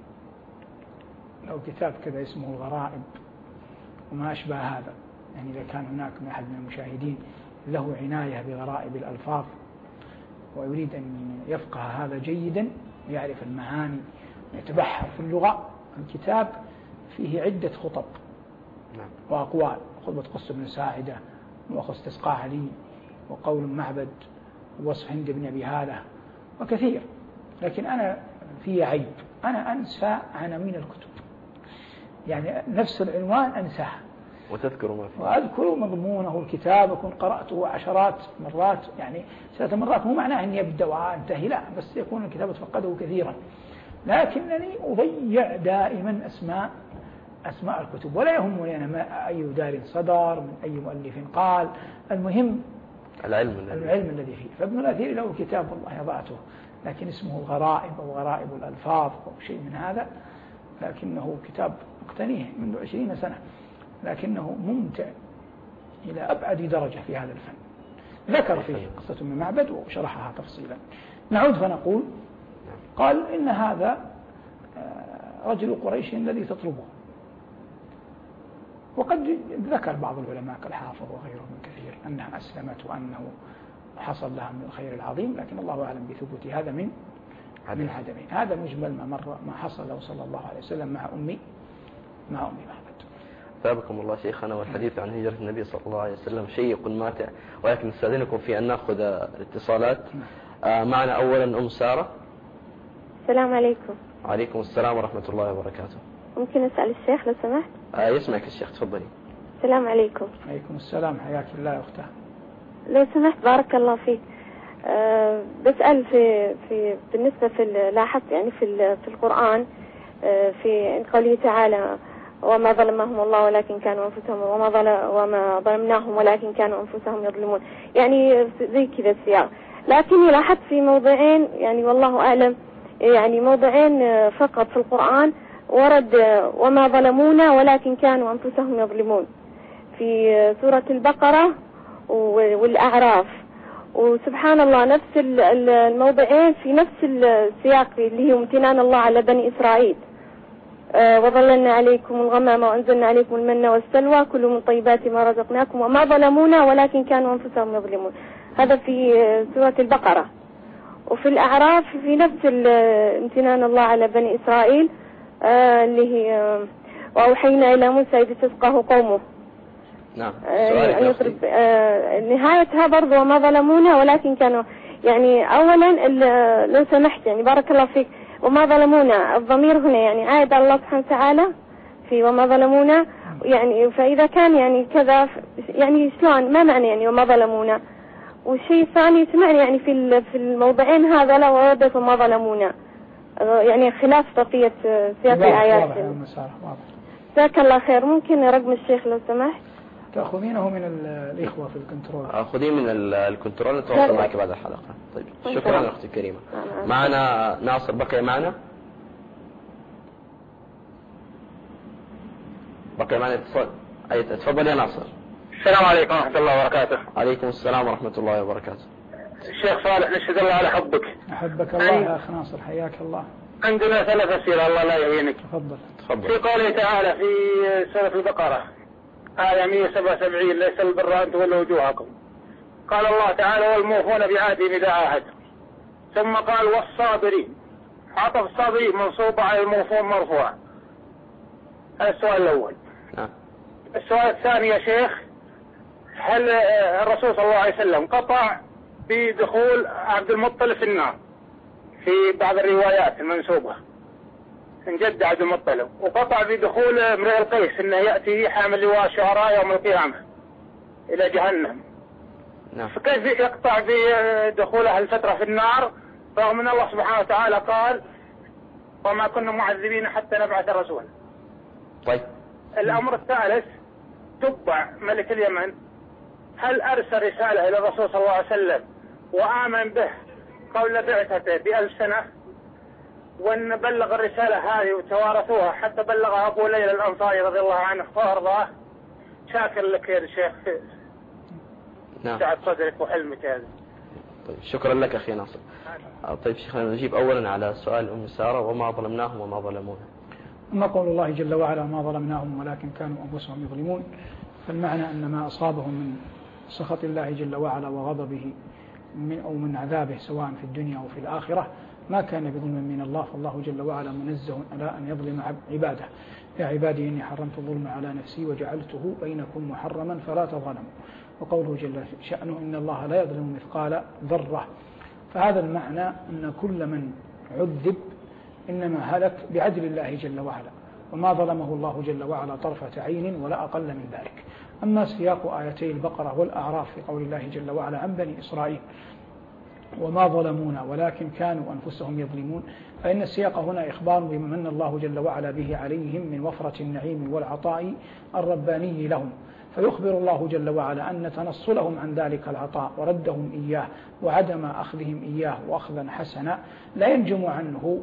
له كتاب كذا اسمه الغرائب وما أشبه هذا. يعني إذا كان هناك من أحد من المشاهدين له عناية بغرائب الألفاظ ويريد أن يفقه هذا جيدا ويعرف المعاني ويتبحر في اللغة. الكتاب فيه عدة خطب وأقوال. خطبة قص بن ساعدة وأخذ استسقاء علي وقول معبد ووصف هند بن أبي هالة وكثير. لكن أنا في عيب أنا أنسى عناوين الكتب. يعني نفس العنوان أنساه وتذكر ما فيه وأذكر مضمونه الكتاب وكن قرأته عشرات مرات يعني ثلاث مرات. مو معناه أن يبدأ وانتهي لا بس يكون الكتاب تفقده كثيرا. لكنني أضيع دائما أسماء أسماء الكتب ولا يهمني أنا ما أي دار صدر من أي مؤلف قال. المهم العلم الذي العلم الذي فيه. فابن الأثير له كتاب والله يضعته لكن اسمه الغرائب أو غرائب الألفاظ أو شيء من هذا. لكنه كتاب اقتنيه منذ عشرين سنة لكنه ممتع إلى أبعد درجة في هذا الفن. ذكر فيه قصة من معبد وشرحها تفصيلا. نعود فنقول قال إن هذا رجل قريش الذي تطلبه. وقد ذكر بعض العلماء كالحافظ وغيره من كثير أنها أسلمت وأنه حصل لها من الخير العظيم. لكن الله أعلم بثبوت هذا من من عدمه. هذا مجمل ما مر ما حصل له صلى الله عليه وسلم مع أمي مع أمي معبد. ثابكم الله شيخنا. والحديث عن هجرة النبي صلى الله عليه وسلم شيق ماتع ولكن نستأذنكم في أن نأخذ الاتصالات. آه معنا أولا أم سارة. السلام عليكم. وعليكم السلام ورحمة الله وبركاته. ممكن أسأل الشيخ لو سمحت؟ آه يسمعك الشيخ تفضلي. السلام عليكم. عليكم السلام حياك الله يا أختها. لو سمحت بارك الله فيك. أه بسأل في في بالنسبة في لاحظت يعني في في القرآن أه في قوله تعالى وما ظلمهم الله ولكن كانوا أنفسهم وما ظلم وما ظلمناهم ولكن كانوا أنفسهم يظلمون. يعني زي كذا السياق. لكني لاحظت في موضعين يعني والله أعلم يعني موضعين فقط في القرآن ورد وما ظلمونا ولكن كانوا أنفسهم يظلمون في سورة البقرة والأعراف. وسبحان الله نفس الموضعين في نفس السياق اللي هي امتنان الله على بني إسرائيل. أه وظللنا عليكم الغمام وأنزلنا عليكم المن والسلوى كلوا من طيبات ما رزقناكم وما ظلمونا ولكن كانوا أنفسهم يظلمون. هذا في سورة البقرة. وفي الأعراف في نفس امتنان الله على بني إسرائيل أه اللي هي وأوحينا إلى موسى إذ استسقاه قومه. نعم. يعني يضرب آه نهايتها برضو وما ظلمونا ولكن كانوا يعني أولا لو سمحت يعني بارك الله فيك وما ظلمونا الضمير هنا يعني عائد على الله سبحانه وتعالى في وما ظلمونا يعني فإذا كان يعني كذا يعني شلون ما معنى يعني وما ظلمونا. والشيء الثاني سمعني يعني في في الموضعين هذا لا وردت وما ظلمونا يعني خلاف بقية سياق الآيات. جزاك الله خير. ممكن رقم الشيخ لو سمحت؟ تأخذينه من الإخوة في الكنترول. خذيه من الكنترول نتواصل معك بعد الحلقة. طيب شكرا أختي الكريمة. معنا ناصر، بقي معنا بقي معنا اتصال. تفضل يا ناصر. السلام عليكم ورحمة الله وبركاته. عليكم السلام ورحمة الله وبركاته. الشيخ صالح نشهد الله على حبك. أحبك الله يا أخ ناصر، حياك الله. عندنا ثلاث أسئلة الله لا يهينك. تفضل. تفضل. في قوله تعالى في سورة البقرة آية مئة وسبعة وسبعين ليس البر أن تولوا وجوهكم، قال الله تعالى والموفون بعهدهم إذا عاهدوا، ثم قال والصابرين، عطف الصابرين منصوب على الموفون مرفوع. هذا السؤال الأول. نعم. السؤال الثاني يا شيخ، هل الرسول صلى الله عليه وسلم قطع بدخول عبد المطلب في النار في بعض الروايات المنسوبة من جد عبد المطلب، وقطع بدخول امرئ القيس انه يأتي حامل لواء الشعراء يوم القيامة الى جهنم. نعم. فكيف يقطع بدخول اهل الفترة في النار رغم ان الله سبحانه وتعالى قال وما كنا معذبين حتى نبعث رسولا؟ طيب. الامر الثالث، تبع ملك اليمن هل ارسل رسالة الى الرسول صلى الله عليه وسلم وآمن به قبل بعثته بألف سنة، وأن بلغ الرسالة هذه وتوارثوها حتى بلغها أبو ليلى الأنصاري رضي الله عنه وأرضاه؟ شاكر لك يا شيخ. نعم. سعد صدرك وحلمك هذا. طيب شكرا لك أخي ناصر. طيب شيخنا نجيب أولا على سؤال أم سارة وما ظلمناهم وما ظلمونا. أما قول الله جل وعلا ما ظلمناهم ولكن كانوا أنفسهم يظلمون، فالمعنى أن ما أصابهم من سخط الله جل وعلا وغضبه من أو من عذابه سواء في الدنيا أو في الآخرة ما كان بظلم من الله، فالله جل وعلا منزه على أن يظلم عباده. يا عبادي إني حرمت الظلم على نفسي وجعلته بينكم محرما فلا تظلموا. وقوله جل شأنه إن الله لا يظلم مثقال ذرة. فهذا المعنى أن كل من عذب إنما هلك بعدل الله جل وعلا، وما ظلمه الله جل وعلا طرفة عين ولا أقل من ذلك. أما سياق آيتي البقرة والأعراف في قول الله جل وعلا عن بني إسرائيل وما ظلمونا ولكن كانوا أنفسهم يظلمون، فإن السياق هنا إخبار بما من الله جل وعلا به عليهم من وفرة النعيم والعطاء الرباني لهم، فيخبر الله جل وعلا أن تنصلهم عن ذلك العطاء وردهم إياه وعدم أخذهم إياه وأخذا حسنا لا ينجم عنه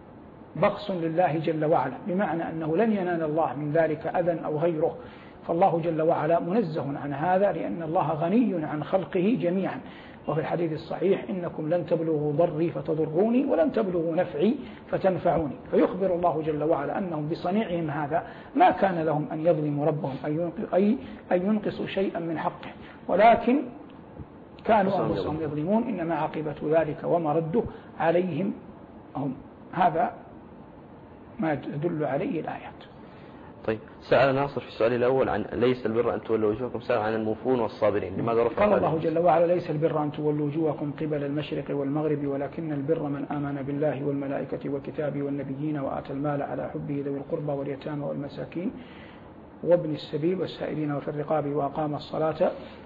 بخس لله جل وعلا، بمعنى أنه لن ينال الله من ذلك أذى أو غيره. فالله جل وعلا منزه عن هذا لأن الله غني عن خلقه جميعا. وفي الحديث الصحيح إنكم لن تبلغوا ضري فتضروني ولن تبلغوا نفعي فتنفعوني. فيخبر الله جل وعلا أنهم بصنيعهم هذا ما كان لهم أن يظلموا ربهم أي أن ينقصوا شيئا من حقه، ولكن كانوا أنفسهم يظلمون. إنما عاقبة ذلك وما رده عليهم هم. هذا ما تدل عليه الآيات. طيب سأل ناصر في السؤال الأول عن ليس البر أن تولوا وجوهكم، سأل عن الموفون والصابرين، لماذا رفع؟ قال الله جل وعلا ليس البر أن تولوا وجوهكم قبل المشرق والمغرب ولكن البر من آمن بالله والملائكة والكتاب والنبيين وآتى المال على حبه ذوي القربى واليتامى والمساكين وابن السبيل والسائلين وفي الرقاب وأقام الصلاة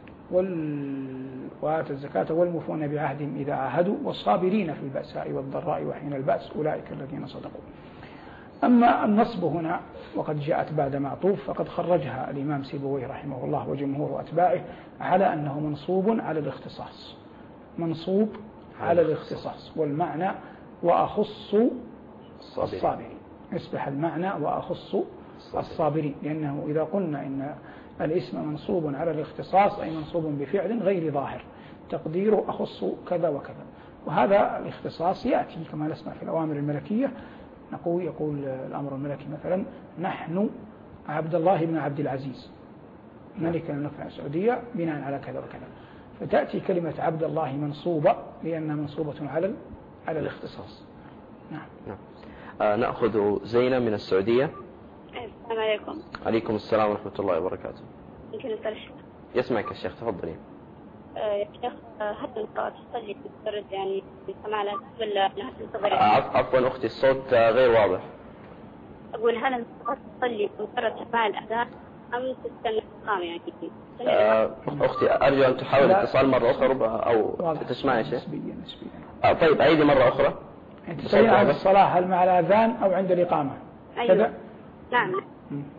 وآتى الزكاة والموفون بعهدهم إذا عاهدوا والصابرين في البأساء والضراء وحين البأس أولئك الذين صدقوا. أما النصب هنا وقد جاءت بعد معطوف فقد خرجها الإمام سيبويه رحمه الله وجمهور أتباعه على أنه منصوب على الاختصاص، منصوب على الاختصاص، والمعنى وأخص الصابرين، يصبح المعنى وأخص الصابرين، لأنه إذا قلنا إن الاسم منصوب على الاختصاص أي منصوب بفعل غير ظاهر تقديره أخص كذا وكذا، وهذا الاختصاص يأتي كما نسمع في الأوامر الملكية. نقول يقول الأمر الملكي مثلا نحن عبد الله بن عبد العزيز ملك المملكة السعودية بناء على كذا وكذا، فتأتي كلمة عبد الله منصوبة لأنها منصوبة على على الاختصاص. نعم. نعم. آه نأخذ زينة من السعودية. السلام عليكم. عليكم السلام ورحمة الله وبركاته. يمكن أسأل الشيخ؟ يسمعك الشيخ، تفضلي. آه يا شيخ هل المرأة تصلي بمجرد يعني سماع الأذان ولا لها تنتظر؟ عفوا أختي الصوت غير واضح. أقول هل المرأة تصلي بمجرد سماع الأذان أم تستنى الإقامة يعني؟ آه أختي أرجو أن تحاول الاتصال مرة أخرى أو تسمعي شيء. نسبيا نسبيا. آه طيب عيدي مرة أخرى. تسمعي عند الصلاة هل مع الأذان أو عند الإقامة؟ أيوة. نعم.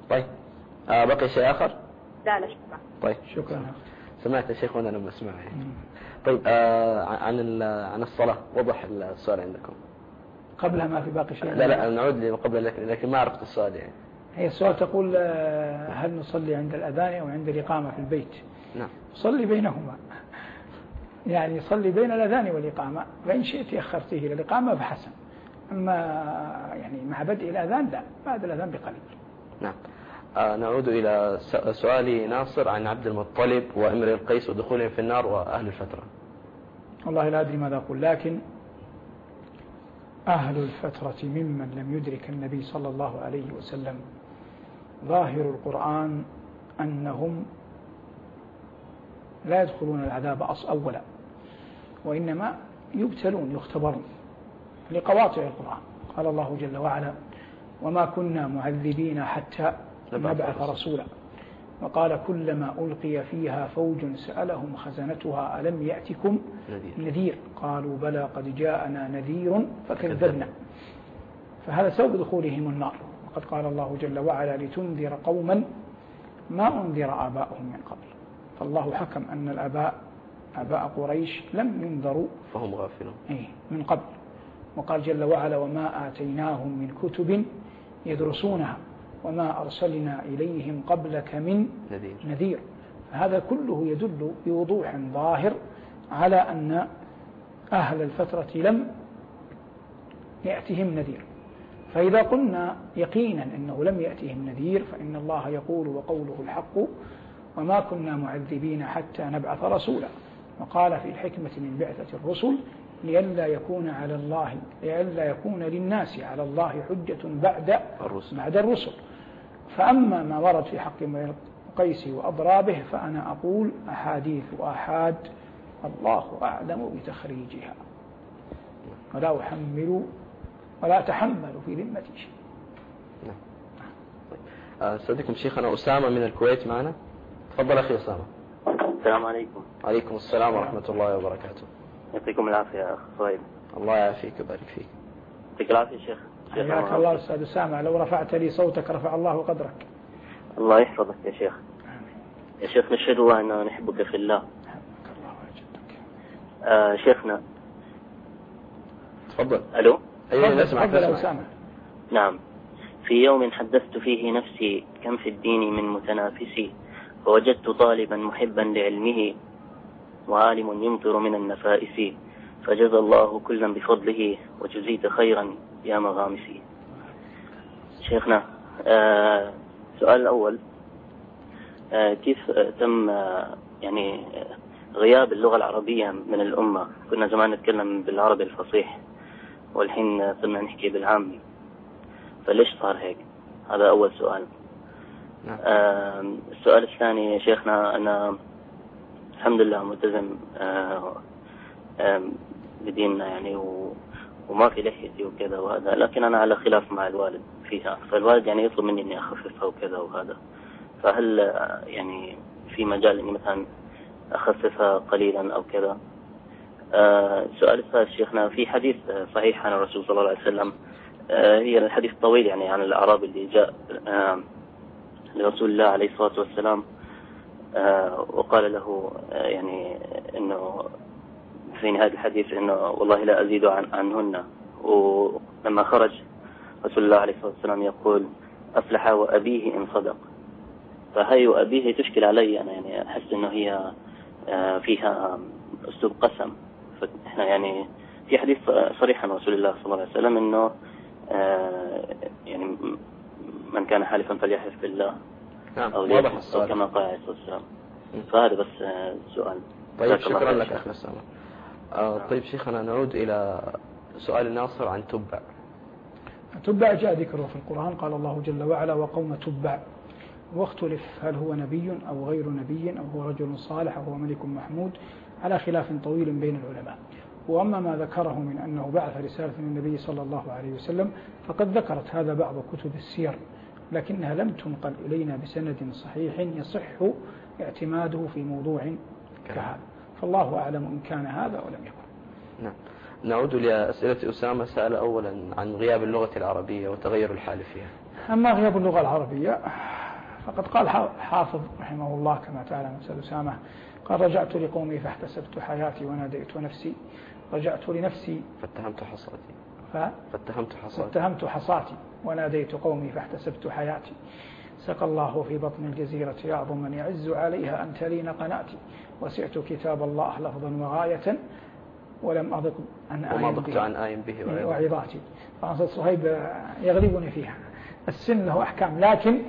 طيب آه بقي شيء آخر؟ لا لا شكرا. طيب شكرا. سمعت يا شيخ وأنا لما أسمع يعني. طيب آه عن عن الصلاة وضح السؤال عندكم. قبلها ما في باقي شيء؟ لا لا نعود لما قبل، لكن لكن ما عرفت السؤال يعني. هي السؤال تقول هل نصلي عند الأذان أو عند الإقامة في البيت؟ نعم. صلي بينهما، يعني صلي بين الأذان والإقامة، فإن شئت أخرته إلى الإقامة فحسن، أما يعني مع بدء الأذان لا، بعد الأذان بقليل. نعم. آه نعود إلى سؤال ناصر عن عبد المطلب وامرئ القيس ودخولهم في النار وأهل الفترة. والله لا أدري ماذا أقول، لكن أهل الفترة ممن لم يدرك النبي صلى الله عليه وسلم ظاهر القرآن أنهم لا يدخلون العذاب أولا، وإنما يبتلون يختبرون لقواطع القرآن. قال الله جل وعلا: وما كنا معذبين حتى نبعث رسولا، وقال: كلما ألقي فيها فوج سألهم خزنتها ألم يأتكم نذير قالوا بلى قد جاءنا نذير فكذبنا. فهذا سبب دخولهم النار. وقد قال الله جل وعلا: لتنذر قوما ما أنذر آباؤهم من قبل. فالله حكم أن الآباء آباء قريش لم ينذروا فهم غافلون من قبل. وقال جل وعلا: وما آتيناهم من كتب يدرسونها وما أرسلنا إليهم قبلك من نذير, نذير. هذا كله يدل بوضوح ظاهر على أن أهل الفترة لم يأتهم نذير. فإذا قلنا يقينا أنه لم يأتهم نذير فإن الله يقول وقوله الحق: وما كنا معذبين حتى نبعث رسولا. وقال في الحكمة من بعثة الرسل: لئلا يكون على الله لئلا يكون للناس على الله حجة بعد الرسل. بعد الرسل. فأما ما ورد في حق قيس وأضرابه فأنا أقول أحاديث آحاد الله أعلم بتخريجها، ولا أحمل ولا أتحمل في ذمة شيء. أستاذكم شيخنا أسامة من الكويت معنا. تفضل أخي أسامة. السلام عليكم. عليكم السلام ورحمة الله وبركاته. يعطيكم العافية يا أخ صهيب. الله يعافيك ويبارك فيك. يعطيك العافية شيخ. حياك الله أستاذ أسامة، لو رفعت لي صوتك رفع الله قدرك. الله يحفظك يا شيخ. يا شيخ نشهد أننا نحبك في الله. آه شيخنا. تفضل. ألو. أيوة نسمع. تفضل يا أسامة. نعم. في يوم حدثت فيه نفسي كم في الدين من متنافسي، فوجدت طالبا محبا لعلمه وعالم يمطر من النفائس، فجزى الله كلا بفضله وجزيت خيرا يا مغامسي. شيخنا آه سؤال الأول: آه كيف آه تم آه يعني آه غياب اللغة العربية من الأمة؟ كنا زمان نتكلم بالعربي الفصيح والحين صرنا نحكي بالعامي، فليش صار هيك؟ هذا أول سؤال. آه السؤال الثاني يا شيخنا: أنا الحمد لله ملتزم آه آه بديننا يعني و وما في لحيتي وكذا وهذا، لكن أنا على خلاف مع الوالد فيها، فالوالد يعني يطلب مني إني أخففها وكذا وهذا، فهل يعني في مجال إني مثلا أخففها قليلا أو كذا؟ آه السؤال الثالث شيخنا: في حديث صحيح عن الرسول صلى الله عليه وسلم، آه هي الحديث طويل يعني عن الأعرابي اللي جاء آه لرسول الله عليه الصلاة والسلام آه وقال له آه يعني إنه في نهاية الحديث إنه والله لا أزيد عن عنهن، ولما خرج رسول الله عليه الصلاة والسلام يقول: أفلح وأبيه إن صدق. فهي وأبيه تشكل علي أنا، يعني أحس إنه هي آه فيها أسلوب قسم. فإحنا يعني في حديث صريح عن رسول الله صلى الله عليه وسلم إنه آه يعني من كان حالفا فليحلف بالله. نعم. أو, أو كما قال عليه الصلاة والسلام. فهذا بس آه سؤال. طيب شكرا لك أخي أسامة. آه طيب شيخنا نعود إلى سؤال الناصر عن تبع. تبع جاء ذكره في القرآن، قال الله جل وعلا: وقوم تبع، واختلف هل هو نبي أو غير نبي أو هو رجل صالح أو هو ملك محمود، على خلاف طويل بين العلماء. وأما ما ذكره من أنه بعث رسالة من النبي صلى الله عليه وسلم فقد ذكرت هذا بعض كتب السير، لكنها لم تنقل إلينا بسند صحيح يصح اعتماده في موضوع كهذا، فالله أعلم إن كان هذا ولم يكن. نعم. نعود لأسئلة أسامة. سأل أولا عن غياب اللغة العربية وتغير الحال فيها. أما غياب اللغة العربية فقد قال حافظ رحمه الله كما تعلم أستاذ أسامة، قال رجعت لقومي فاحتسبت حياتي وناديت نفسي، رجعت لنفسي فاتهمت حصاتي ف... فاتهمت حصاتي فاتهمت حصاتي وناديت قومي فاحتسبت حياتي، سقى الله في بطن الجزيرة يعظم من يعز عليها أن تلين قناتي، وسعت كتاب الله لفظا وغاية ولم أضق عن آي به, عن آي به وعظاتي. فأنصر صهيب يغلبني فيها، السن له أحكام، لكن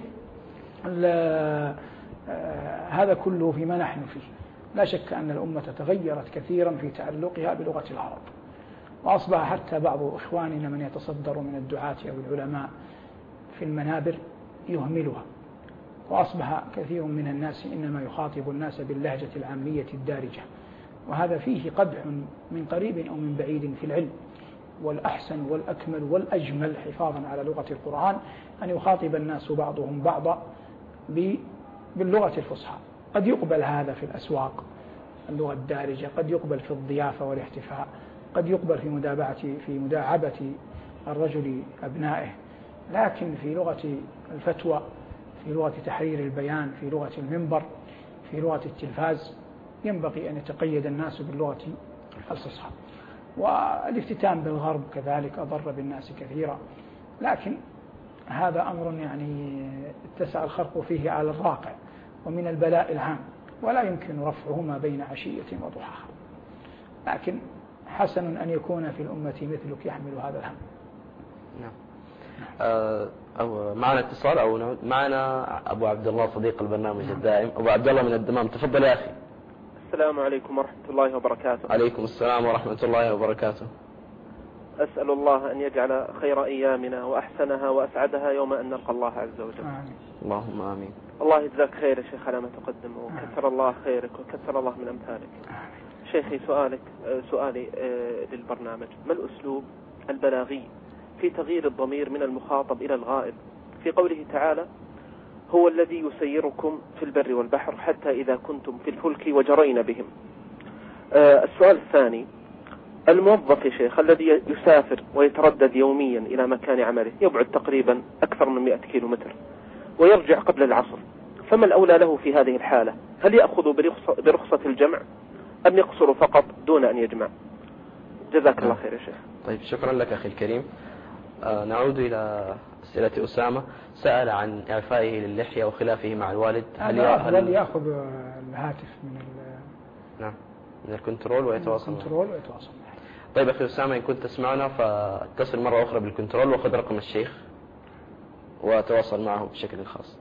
هذا كله فيما نحن فيه. لا شك أن الأمة تغيرت كثيرا في تعلقها بلغة العرب، وأصبح حتى بعض إخواننا من يتصدر من الدعاة أو العلماء في المنابر يهملها، وأصبح كثير من الناس إنما يخاطب الناس باللهجة العامية الدارجة، وهذا فيه قدح من قريب أو من بعيد في العلم. والأحسن والأكمل والأجمل حفاظا على لغة القرآن أن يخاطب الناس بعضهم بعضا باللغة الفصحى. قد يقبل هذا في الأسواق اللغة الدارجة، قد يقبل في الضيافة والاحتفاء، قد يقبل في مدابعة في مداعبة الرجل أبنائه، لكن في لغة الفتوى، في لغة تحرير البيان، في لغة المنبر، في لغة التلفاز، ينبغي أن يتقيد الناس باللغة الفصحى. والافتتان بالغرب كذلك أضر بالناس كثيرا، لكن هذا أمر يعني اتسع الخرق فيه على الراقع ومن البلاء العام، ولا يمكن رفعه ما بين عشية وضحاها. لكن حسن أن يكون في الأمة مثلك يحمل هذا الهم. نعم. أو معنا اتصال أو معنا أبو عبد الله صديق البرنامج الدائم. أبو عبد الله من الدمام، تفضل يا أخي. السلام عليكم ورحمة الله وبركاته. عليكم السلام ورحمة الله وبركاته. أسأل الله أن يجعل خير أيامنا وأحسنها وأسعدها يوم أن نلقى الله عز وجل. آمين. اللهم آمين. الله يجزاك خير يا شيخ على ما تقدم، وكثر الله خيرك وكثر الله من أمثالك. شيخي سؤالك سؤالي للبرنامج، ما الأسلوب البلاغي في تغيير الضمير من المخاطب إلى الغائب في قوله تعالى هو الذي يسيركم في البر والبحر حتى إذا كنتم في الفلك وجرين بهم؟ السؤال الثاني، الموظف يا شيخ الذي يسافر ويتردد يوميا إلى مكان عمله يبعد تقريبا أكثر من مئة كيلو متر ويرجع قبل العصر، فما الأولى له في هذه الحالة؟ هل يأخذ برخصة, برخصة الجمع أم يقصر فقط دون أن يجمع؟ جزاك الله خير يا شيخ. طيب شكرا لك أخي الكريم. آه نعود إلى أسئلة أسامة. سأل عن إعفائه للحية وخلافه مع الوالد. هل هل يأخذ الهاتف من نعم من الكنترول ويتواصل الكنترول ويتواصل معه؟ طيب أخي أسامة، إن كنت تسمعنا فاتصل مرة أخرى بالكنترول وخذ رقم الشيخ وتواصل معه بشكل خاص.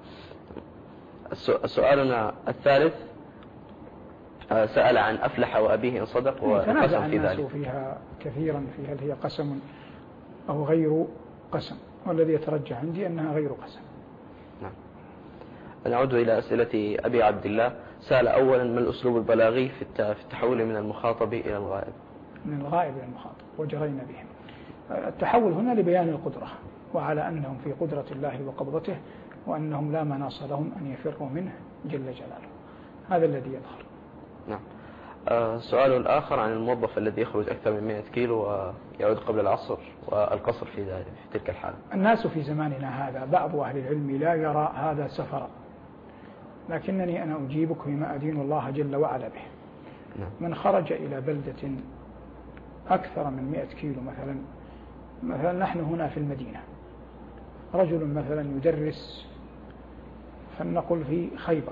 سؤالنا الثالث سأل عن أفلح وأبيه إن صدق وقسم في ذلك. فيها كثيرا في هل هي قسم أو غير قسم، والذي يترجح عندي أنها غير قسم. نعم. نعود إلى أسئلة أبي عبد الله. سأل أولا ما الأسلوب البلاغي في التحول من المخاطب إلى الغائب؟ من الغائب إلى المخاطب وجرينا بهم. التحول هنا لبيان القدرة، وعلى أنهم في قدرة الله وقبضته، وأنهم لا مناص لهم أن يفروا منه جل جلاله. هذا الذي يظهر. نعم. آه سؤال الآخر عن الموظف الذي يخرج أكثر من مئة كيلو ويعود قبل العصر والقصر في ذلك في تلك الحالة. الناس في زماننا هذا بعض أهل العلم لا يرى هذا سفرا، لكنني أنا أجيبك بما أدين الله جل وعلا به. نعم. من خرج إلى بلدة أكثر من مئة كيلو مثلا، مثلا نحن هنا في المدينة، رجل مثلا يدرس فلنقل في خيبر،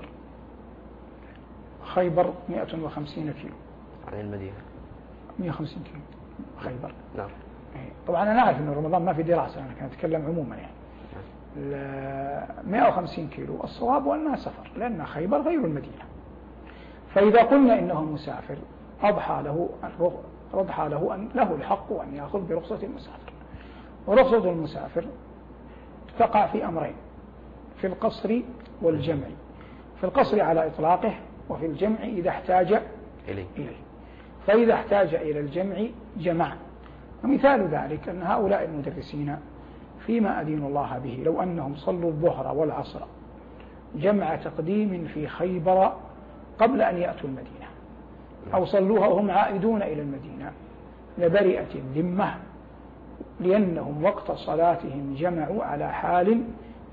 خيبر مئة وخمسين كيلو عن المدينة، مئة وخمسين كيلو خيبر. نعم. طبعا أنا أعرف أن رمضان ما في دراسة، أنا كنت أتكلم عموما يعني. مئة وخمسين كيلو الصواب أنها سفر، لأن خيبر غير المدينة. فإذا قلنا إنه مسافر أضحى له أضحى له أن له الحق أن يأخذ برخصة المسافر. ورخصة المسافر تقع في أمرين، في القصر والجمع. في القصر على إطلاقه، وفي الجمع إذا احتاج إليه. فإذا احتاج إلى الجمع جمع. ومثال ذلك أن هؤلاء المدرسين فيما أدين الله به لو أنهم صلوا الظهر والعصر جمع تقديم في خيبر قبل أن يأتوا المدينة، أو صلوها وهم عائدون إلى المدينة، لبرئت الذمة، لأنهم وقت صلاتهم جمعوا على حال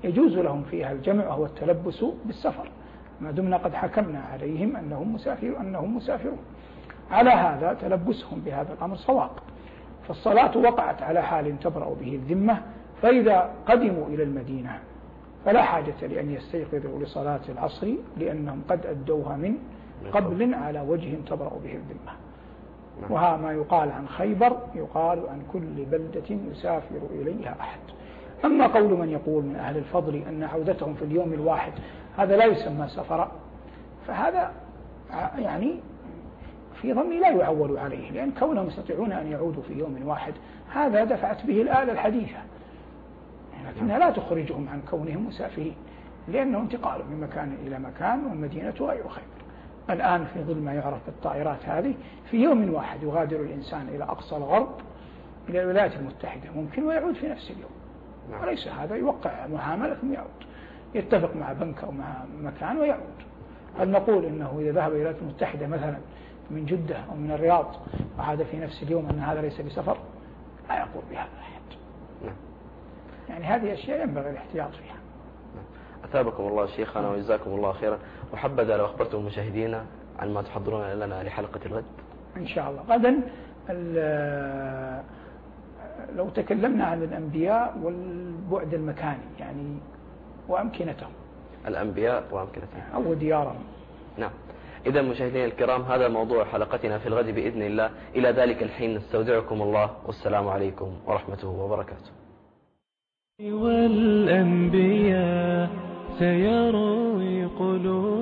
يجوز لهم فيها الجمع وهو التلبس بالسفر ما دمنا قد حكمنا عليهم أنهم مسافرون أنهم مسافرون. على هذا تلبسهم بهذا الأمر صواب. فالصلاة وقعت على حال تبرأ به الذمة، فإذا قدموا إلى المدينة فلا حاجة لأن يستيقظوا لصلاة العصر لأنهم قد أدوها من قبل على وجه تبرأ به الذمة. وها ما يقال عن خيبر يقال عن كل بلدة يسافر إليها أحد. أما قول من يقول من أهل الفضل أن عودتهم في اليوم الواحد هذا لا يسمى سفرا، فهذا يعني في ظني لا يعول عليه، لأن كونهم يستطيعون أن يعودوا في يوم واحد هذا دفعت به الآلة الحديثة، لكنها لا تخرجهم عن كونهم مسافرين، لأنه انتقال من مكان إلى مكان والمدينة غير خيبر. الآن في ظل ما يعرف بالطائرات هذه في يوم واحد يغادر الإنسان إلى أقصى الغرب إلى الولايات المتحدة ممكن ويعود في نفس اليوم، وليس هذا يوقع معاملة ثم يعود، يتفق مع بنك أو مع مكان ويعود. هل نقول إنه إذا ذهب إلى الولايات المتحدة مثلا من جدة أو من الرياض وعاد في نفس اليوم أن هذا ليس بسفر؟ لا يقول بهذا أحد. يعني هذه أشياء ينبغي الاحتياط فيها. أثابكم الله شيخنا وجزاكم الله خيرا. وحبذا لو أخبرتم المشاهدين عن ما تحضرون لنا لحلقة الغد. إن شاء الله غدا لو تكلمنا عن الأنبياء والبعد المكاني يعني وأمكنتهم. الأنبياء وأمكنتهم أو ديارهم. نعم. إذا مشاهدينا الكرام هذا موضوع حلقتنا في الغد بإذن الله. إلى ذلك الحين نستودعكم الله والسلام عليكم ورحمته وبركاته. والأنبياء سيروي قلوب